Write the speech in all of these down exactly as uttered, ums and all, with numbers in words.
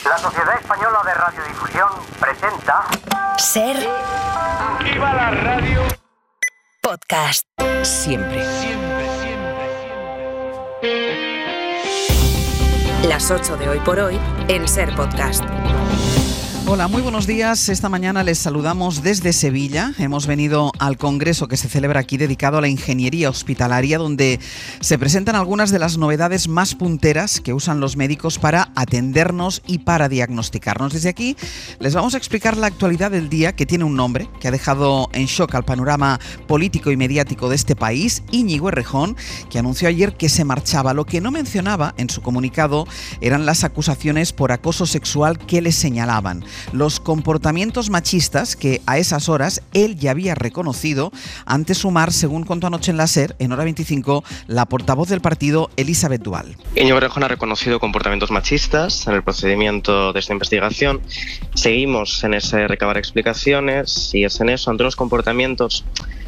La Sociedad Española de Radiodifusión presenta... Ser... ¡Viva la radio! Podcast. Siempre. Siempre, siempre, siempre. Las ocho de hoy por hoy en Ser Podcast. Hola, muy buenos días. Esta mañana les saludamos desde Sevilla. Hemos venido al congreso que se celebra aquí dedicado a la ingeniería hospitalaria, donde se presentan algunas de las novedades más punteras que usan los médicos para atendernos y para diagnosticarnos. Desde aquí les vamos a explicar la actualidad del día, que tiene un nombre que ha dejado en shock al panorama político y mediático de este país. Íñigo Errejón, que anunció ayer que se marchaba. Lo que no mencionaba en su comunicado eran las acusaciones por acoso sexual que le señalaban. Los comportamientos machistas que a esas horas él ya había reconocido ante Sumar, según contó anoche en la SER, en Hora veinticinco, la portavoz del partido, Elisabeth Dual. Íñigo Errejón ha reconocido comportamientos machistas en el procedimiento de esta investigación. Seguimos en ese recabar explicaciones y es en eso, ante los comportamientos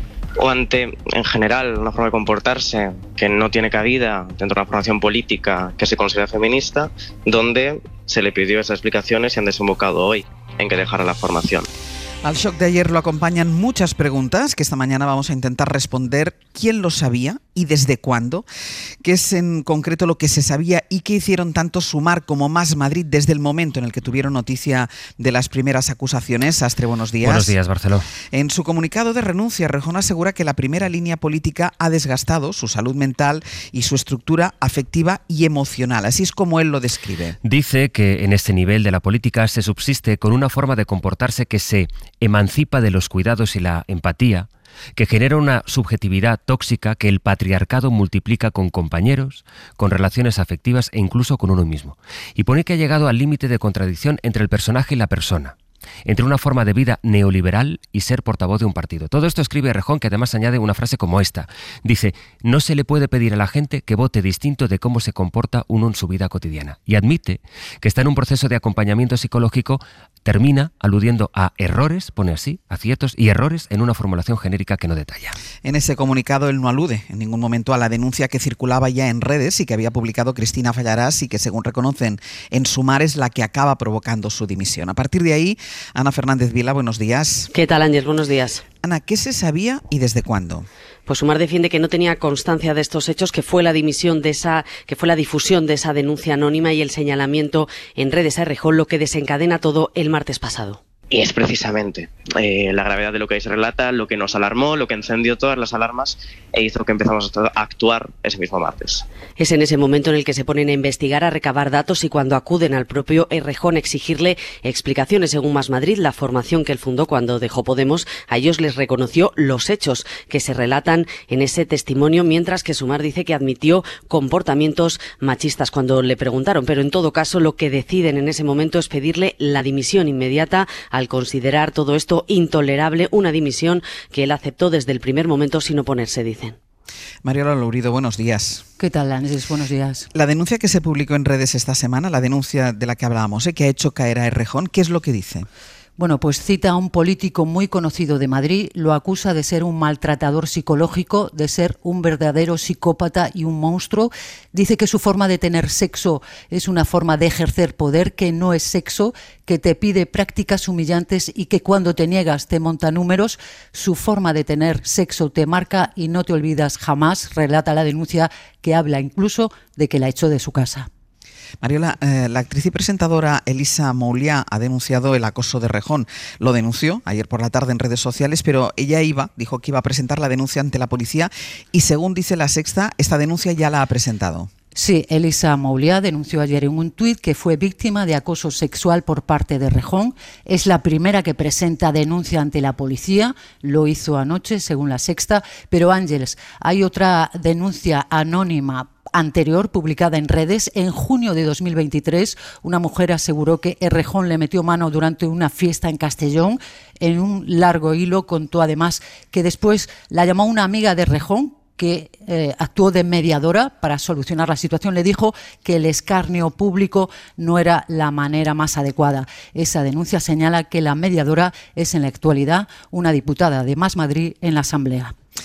o ante, en general, una forma de comportarse que no tiene cabida dentro de una formación política que se considera feminista, donde se le pidió esas explicaciones y han desembocado hoy en que dejara la formación. Al shock de ayer lo acompañan muchas preguntas que esta mañana vamos a intentar responder. ¿Quién lo sabía y desde cuándo? ¿Qué es en concreto lo que se sabía y qué hicieron tanto Sumar como Más Madrid desde el momento en el que tuvieron noticia de las primeras acusaciones? Sastre, buenos días. Buenos días, Barceló. En su comunicado de renuncia, Errejón asegura que la primera línea política ha desgastado su salud mental y su estructura afectiva y emocional. Así es como él lo describe. Dice que en este nivel de la política se subsiste con una forma de comportarse que se emancipa de los cuidados y la empatía, que genera una subjetividad tóxica que el patriarcado multiplica con compañeros, con relaciones afectivas e incluso con uno mismo. Y pone que ha llegado al límite de contradicción entre el personaje y la persona, entre una forma de vida neoliberal y ser portavoz de un partido. Todo esto escribe Errejón, que además añade una frase como esta. Dice, no se le puede pedir a la gente que vote distinto de cómo se comporta uno en su vida cotidiana. Y admite que está en un proceso de acompañamiento psicológico. Termina aludiendo a errores, pone así, aciertos y errores en una formulación genérica que no detalla. En ese comunicado él no alude en ningún momento a la denuncia que circulaba ya en redes y que había publicado Cristina Fallarás y que, según reconocen en Sumar, es la que acaba provocando su dimisión. A partir de ahí, Ana Fernández Vila, buenos días. ¿Qué tal, Ángel? Buenos días. Ana, ¿qué se sabía y desde cuándo? Pues Sumar defiende que no tenía constancia de estos hechos, que fue la dimisión de esa, que fue la difusión de esa denuncia anónima y el señalamiento en redes a Errejón lo que desencadena todo el martes pasado. Y es precisamente eh, la gravedad de lo que ahí se relata lo que nos alarmó, lo que encendió todas las alarmas e hizo que empezamos a actuar ese mismo martes. Es en ese momento en el que se ponen a investigar, a recabar datos y cuando acuden al propio Errejón a exigirle explicaciones. Según Más Madrid, la formación que él fundó cuando dejó Podemos, a ellos les reconoció los hechos que se relatan en ese testimonio, mientras que Sumar dice que admitió comportamientos machistas cuando le preguntaron. Pero en todo caso, lo que deciden en ese momento es pedirle la dimisión inmediata al considerar todo esto intolerable, una dimisión que él aceptó desde el primer momento sin oponerse, dicen. Mariola Lourido, buenos días. ¿Qué tal, Ángeles? Buenos días. La denuncia que se publicó en redes esta semana, la denuncia de la que hablábamos, ¿eh? que ha hecho caer a Errejón, ¿qué es lo que dice? Bueno, pues cita a un político muy conocido de Madrid, lo acusa de ser un maltratador psicológico, de ser un verdadero psicópata y un monstruo. Dice que su forma de tener sexo es una forma de ejercer poder, que no es sexo, que te pide prácticas humillantes y que cuando te niegas te monta números. Su forma de tener sexo te marca y no te olvidas jamás, relata la denuncia, que habla incluso de que la echó de su casa. Mariola, eh, la actriz y presentadora Elisa Mouliá ha denunciado el acoso de Errejón. Lo denunció ayer por la tarde en redes sociales, pero ella iba, dijo que iba a presentar la denuncia ante la policía y, según dice La Sexta, esta denuncia ya la ha presentado. Sí, Elisa Mouliá denunció ayer en un tuit que fue víctima de acoso sexual por parte de Errejón. Es la primera que presenta denuncia ante la policía, lo hizo anoche, según La Sexta. Pero, Ángeles, hay otra denuncia anónima anterior, publicada en redes. En junio de dos mil veintitrés, una mujer aseguró que Errejón le metió mano durante una fiesta en Castellón. En un largo hilo contó además que después la llamó una amiga de Errejón, que eh, actuó de mediadora para solucionar la situación. Le dijo que el escarnio público no era la manera más adecuada. Esa denuncia señala que la mediadora es en la actualidad una diputada de Más Madrid en la Asamblea.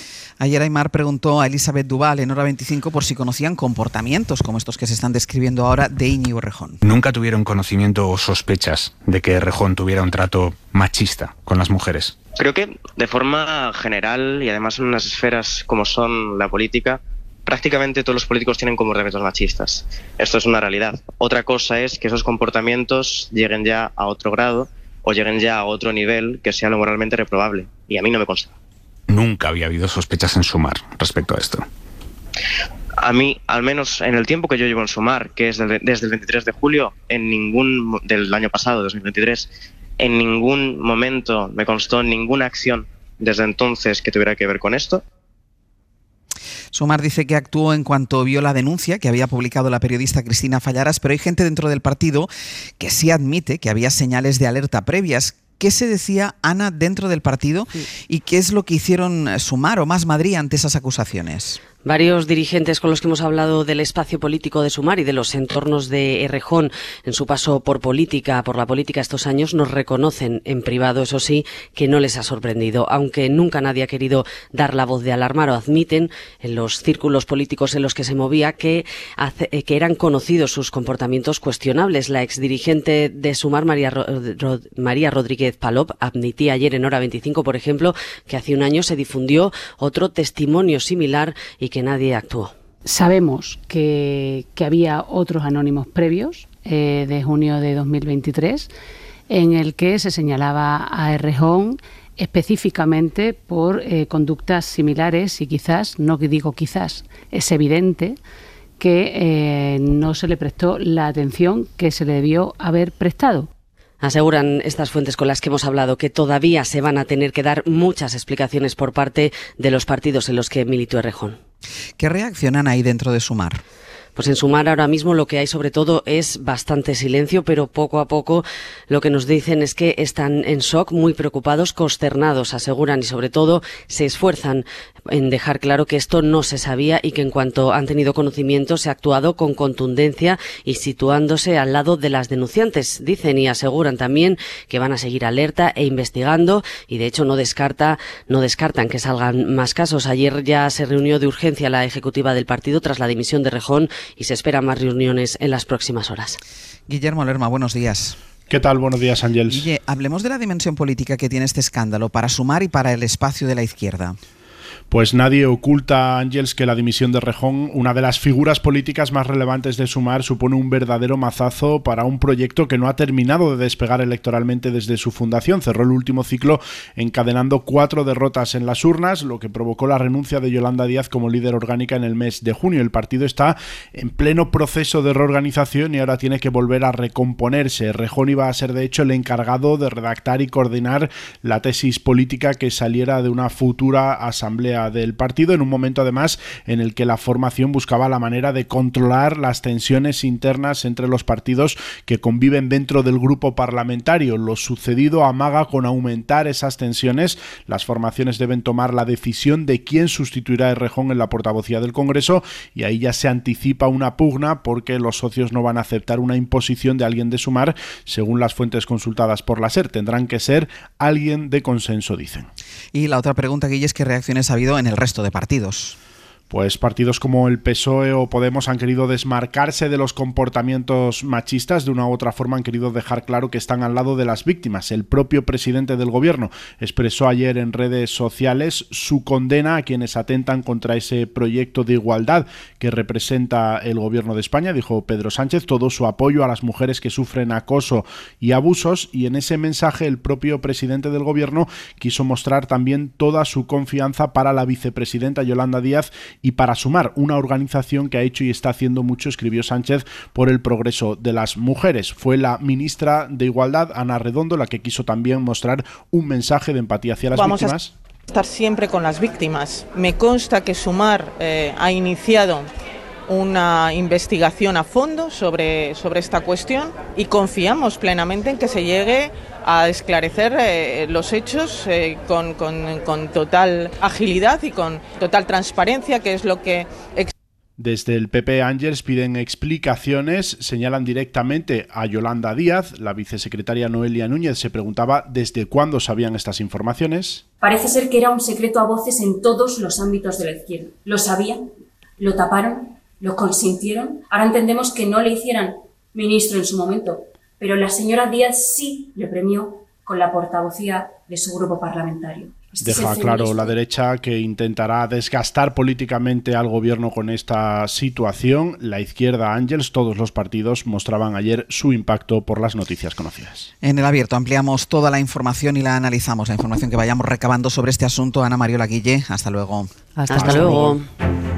Ayer Aymar preguntó a Elizabeth Duval en Hora veinticinco por si conocían comportamientos como estos que se están describiendo ahora de Íñigo Errejón. ¿Nunca tuvieron conocimiento o sospechas de que Errejón tuviera un trato machista con las mujeres? Creo que de forma general y además en unas esferas como son la política, prácticamente todos los políticos tienen comportamientos machistas. Esto es una realidad. Otra cosa es que esos comportamientos lleguen ya a otro grado o lleguen ya a otro nivel que sea lo moralmente reprobable. Y a mí no me consta. Nunca había habido sospechas en Sumar respecto a esto. A mí, al menos en el tiempo que yo llevo en Sumar, que es desde el veintitrés de julio, en ningún del año pasado, dos mil veintitrés, en ningún momento me constó ninguna acción desde entonces que tuviera que ver con esto. Sumar dice que actuó en cuanto vio la denuncia que había publicado la periodista Cristina Fallaras, pero hay gente dentro del partido que sí admite que había señales de alerta previas. ¿Qué se decía, Ana, dentro del partido y qué es lo que hicieron Sumar o Más Madrid ante esas acusaciones? Varios dirigentes con los que hemos hablado del espacio político de Sumar y de los entornos de Errejón en su paso por política, por la política estos años, nos reconocen en privado, eso sí, que no les ha sorprendido. Aunque nunca nadie ha querido dar la voz de alarmar o admiten en los círculos políticos en los que se movía que, hace, que eran conocidos sus comportamientos cuestionables. La exdirigente de Sumar, María, Rod, María Rodríguez Palop, admitía ayer en Hora veinticinco, por ejemplo, que hace un año se difundió otro testimonio similar y que nadie actuó. Sabemos que, que había otros anónimos previos eh, de junio de dos mil veintitrés en el que se señalaba a Errejón específicamente por eh, conductas similares y quizás, no digo quizás, es evidente que eh, no se le prestó la atención que se le debió haber prestado. Aseguran estas fuentes con las que hemos hablado que todavía se van a tener que dar muchas explicaciones por parte de los partidos en los que militó Errejón. ¿Qué reaccionan ahí dentro de Sumar? Pues en Sumar ahora mismo lo que hay sobre todo es bastante silencio, pero poco a poco lo que nos dicen es que están en shock, muy preocupados, consternados, aseguran, y sobre todo se esfuerzan en dejar claro que esto no se sabía y que en cuanto han tenido conocimiento se ha actuado con contundencia y situándose al lado de las denunciantes. Dicen y aseguran también que van a seguir alerta e investigando y de hecho no descarta, no descartan que salgan más casos. Ayer ya se reunió de urgencia la ejecutiva del partido tras la dimisión de Errejón y se esperan más reuniones en las próximas horas. Guillermo Lerma, buenos días. ¿Qué tal? Buenos días, Ángels. Guille, hablemos de la dimensión política que tiene este escándalo para Sumar y para el espacio de la izquierda. Pues nadie oculta, Ángels, que la dimisión de Errejón, una de las figuras políticas más relevantes de Sumar, supone un verdadero mazazo para un proyecto que no ha terminado de despegar electoralmente desde su fundación. Cerró el último ciclo encadenando cuatro derrotas en las urnas, lo que provocó la renuncia de Yolanda Díaz como líder orgánica en el mes de junio. El partido está en pleno proceso de reorganización y ahora tiene que volver a recomponerse. Errejón iba a ser, de hecho, el encargado de redactar y coordinar la tesis política que saliera de una futura asamblea del partido, en un momento además en el que la formación buscaba la manera de controlar las tensiones internas entre los partidos que conviven dentro del grupo parlamentario. Lo sucedido amaga con aumentar esas tensiones. Las formaciones deben tomar la decisión de quién sustituirá a Errejón en la portavocía del Congreso y ahí ya se anticipa una pugna porque los socios no van a aceptar una imposición de alguien de Sumar, según las fuentes consultadas por la SER. Tendrán que ser alguien de consenso, dicen. Y la otra pregunta, Guille, es ¿qué reacciones ha habido en el resto de partidos? Pues partidos como el P S O E o Podemos han querido desmarcarse de los comportamientos machistas. De una u otra forma han querido dejar claro que están al lado de las víctimas. El propio presidente del gobierno expresó ayer en redes sociales su condena a quienes atentan contra ese proyecto de igualdad que representa el gobierno de España. Dijo Pedro Sánchez todo su apoyo a las mujeres que sufren acoso y abusos, y en ese mensaje el propio presidente del gobierno quiso mostrar también toda su confianza para la vicepresidenta Yolanda Díaz y para Sumar, una organización que ha hecho y está haciendo mucho, escribió Sánchez, por el progreso de las mujeres. Fue la ministra de Igualdad, Ana Redondo, la que quiso también mostrar un mensaje de empatía hacia las Vamos víctimas. A estar siempre con las víctimas. Me consta que Sumar eh, ha iniciado una investigación a fondo sobre, sobre esta cuestión y confiamos plenamente en que se llegue a esclarecer eh, los hechos eh, con, con, con total agilidad y con total transparencia, que es lo que Desde el P P Ángels piden explicaciones, señalan directamente a Yolanda Díaz. La vicesecretaria Noelia Núñez se preguntaba desde cuándo sabían estas informaciones. Parece ser que era un secreto a voces en todos los ámbitos de la izquierda. Lo sabían, lo taparon, lo consintieron. Ahora entendemos que no le hicieran ministro en su momento, pero la señora Díaz sí le premió con la portavocía de su grupo parlamentario. Deja claro la derecha que intentará desgastar políticamente al gobierno con esta situación. La izquierda, Ángels, todos los partidos mostraban ayer su impacto por las noticias conocidas. En El Abierto ampliamos toda la información y la analizamos, la información que vayamos recabando sobre este asunto. Ana Mariola Guille, hasta luego. Hasta, hasta luego. luego.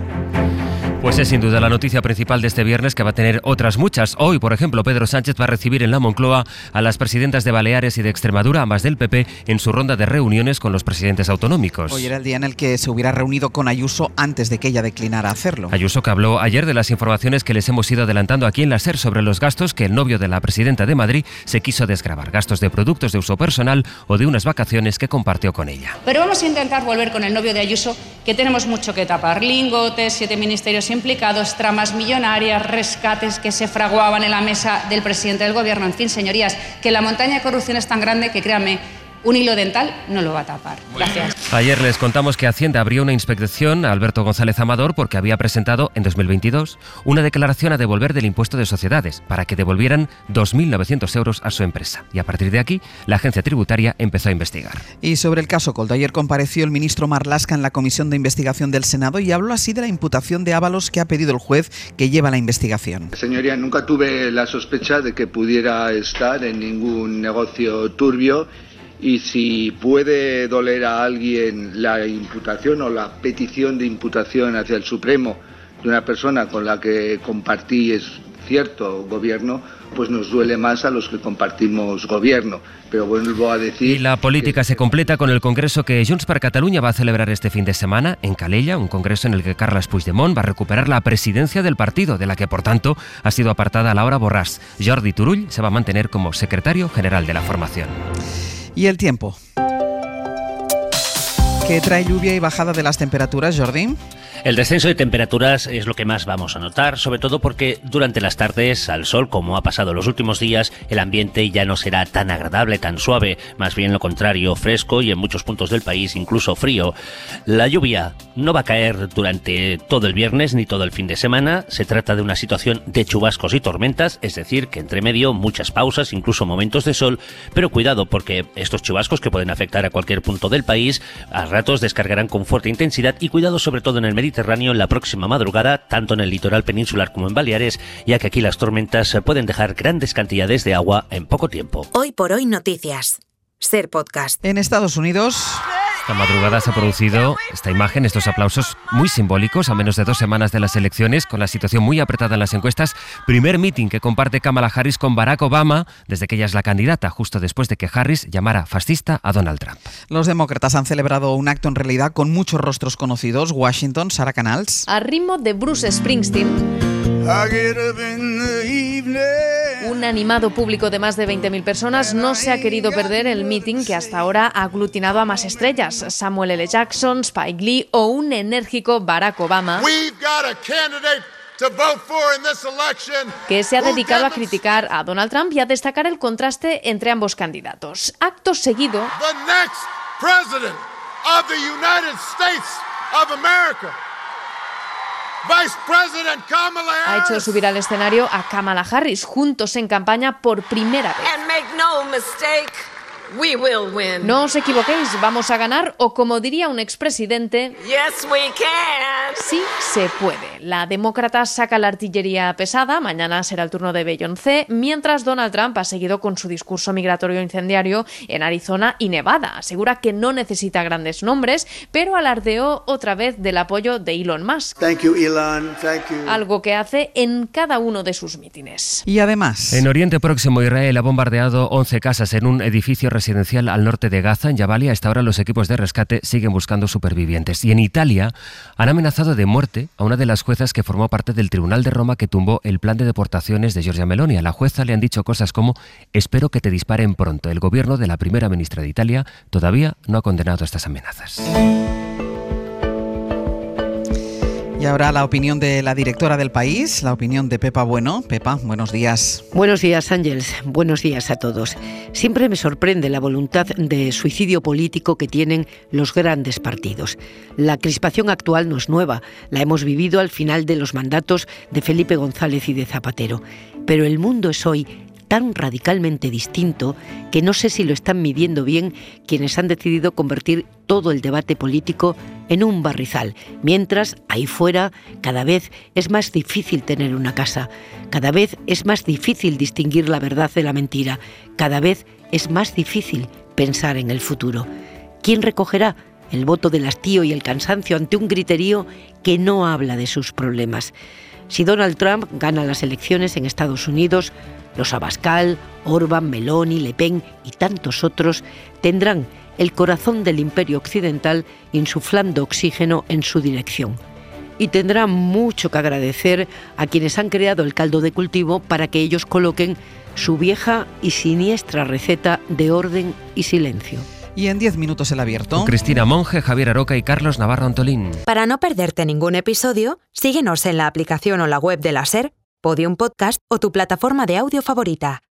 Pues es sin duda la noticia principal de este viernes, que va a tener otras muchas. Hoy, por ejemplo, Pedro Sánchez va a recibir en la Moncloa a las presidentas de Baleares y de Extremadura, ambas del P P, en su ronda de reuniones con los presidentes autonómicos. Hoy era el día en el que se hubiera reunido con Ayuso antes de que ella declinara hacerlo. Ayuso, que habló ayer de las informaciones que les hemos ido adelantando aquí en la SER sobre los gastos que el novio de la presidenta de Madrid se quiso desgravar, gastos de productos de uso personal o de unas vacaciones que compartió con ella. Pero vamos a intentar volver con el novio de Ayuso, que tenemos mucho que tapar. Lingotes, siete ministerios implicados, tramas millonarias, rescates que se fraguaban en la mesa del presidente del gobierno. En fin, señorías, que la montaña de corrupción es tan grande que, créanme, un hilo dental no lo va a tapar. Gracias. Ayer les contamos que Hacienda abrió una inspección a Alberto González Amador porque había presentado en dos mil veintidós una declaración a devolver del impuesto de sociedades para que devolvieran dos mil novecientos euros a su empresa. Y a partir de aquí, la agencia tributaria empezó a investigar. Y sobre el caso Koldo, ayer compareció el ministro Marlaska en la Comisión de Investigación del Senado y habló así de la imputación de ávalos que ha pedido el juez que lleva la investigación. Señoría, nunca tuve la sospecha de que pudiera estar en ningún negocio turbio. Y si puede doler a alguien la imputación o la petición de imputación hacia el Supremo de una persona con la que compartí es cierto gobierno, pues nos duele más a los que compartimos gobierno. Pero vuelvo a decir... Y la política que... se completa con el congreso que Junts per Catalunya va a celebrar este fin de semana en Calella, un congreso en el que Carles Puigdemont va a recuperar la presidencia del partido, de la que por tanto ha sido apartada Laura Borràs. Jordi Turull se va a mantener como secretario general de la formación. Y el tiempo, que trae lluvia y bajada de las temperaturas, Jordi. El descenso de temperaturas es lo que más vamos a notar, sobre todo porque durante las tardes, al sol, como ha pasado los últimos días, el ambiente ya no será tan agradable, tan suave, más bien lo contrario, fresco y en muchos puntos del país incluso frío. La lluvia no va a caer durante todo el viernes ni todo el fin de semana, se trata de una situación de chubascos y tormentas, es decir, que entre medio muchas pausas, incluso momentos de sol, pero cuidado porque estos chubascos, que pueden afectar a cualquier punto del país, a ratos descargarán con fuerte intensidad, y cuidado sobre todo en el Mediterráneo en la próxima madrugada, tanto en el litoral peninsular como en Baleares, ya que aquí las tormentas pueden dejar grandes cantidades de agua en poco tiempo. Hoy por hoy noticias. SER Podcast. En Estados Unidos... Esta madrugada se ha producido esta imagen, estos aplausos muy simbólicos a menos de dos semanas de las elecciones, con la situación muy apretada en las encuestas. Primer meeting que comparte Kamala Harris con Barack Obama desde que ella es la candidata, justo después de que Harris llamara fascista a Donald Trump. Los demócratas han celebrado un acto en realidad con muchos rostros conocidos. Washington, Sara Canals. A ritmo de Bruce Springsteen. Un animado público de más de veinte mil personas no se ha querido perder el meeting que hasta ahora ha aglutinado a más estrellas, Samuel L. Jackson, Spike Lee o un enérgico Barack Obama, que se ha dedicado a criticar a Donald Trump y a destacar el contraste entre ambos candidatos. Acto seguido, ha hecho subir al escenario a Kamala Harris, juntos en campaña por primera vez. We will win. No os equivoquéis, vamos a ganar, o como diría un expresidente, yes, we can. Sí se puede. La demócrata saca la artillería pesada, mañana será el turno de Beyoncé, mientras Donald Trump ha seguido con su discurso migratorio incendiario en Arizona y Nevada. Asegura que no necesita grandes nombres, pero alardeó otra vez del apoyo de Elon Musk. Thank you, Elon. Thank you. Algo que hace en cada uno de sus mítines. Y además, en Oriente Próximo, Israel ha bombardeado once casas en un edificio residencial al norte de Gaza, en Jabalia. Hasta ahora los equipos de rescate siguen buscando supervivientes. Y en Italia han amenazado de muerte a una de las juezas que formó parte del Tribunal de Roma que tumbó el plan de deportaciones de Giorgia Meloni. A la jueza le han dicho cosas como: espero que te disparen pronto. El gobierno de la primera ministra de Italia todavía no ha condenado estas amenazas. Y ahora la opinión de la directora del País, la opinión de Pepa Bueno. Pepa, buenos días. Buenos días, Ángeles. Buenos días a todos. Siempre me sorprende la voluntad de suicidio político que tienen los grandes partidos. La crispación actual no es nueva, la hemos vivido al final de los mandatos de Felipe González y de Zapatero. Pero el mundo es hoy tan radicalmente distinto que no sé si lo están midiendo bien quienes han decidido convertir todo el debate político en un barrizal, mientras ahí fuera cada vez es más difícil tener una casa, cada vez es más difícil distinguir la verdad de la mentira, cada vez es más difícil pensar en el futuro. ¿Quién recogerá el voto del hastío y el cansancio ante un griterío que no habla de sus problemas? Si Donald Trump gana las elecciones en Estados Unidos, los Abascal, Orbán, Meloni, Le Pen y tantos otros tendrán el corazón del imperio occidental insuflando oxígeno en su dirección. Y tendrán mucho que agradecer a quienes han creado el caldo de cultivo para que ellos coloquen su vieja y siniestra receta de orden y silencio. Y en diez minutos el abierto. Con Cristina Monge, Javier Aroca y Carlos Navarro Antolín. Para no perderte ningún episodio, síguenos en la aplicación o la web de la SER, Podium Podcast o tu plataforma de audio favorita.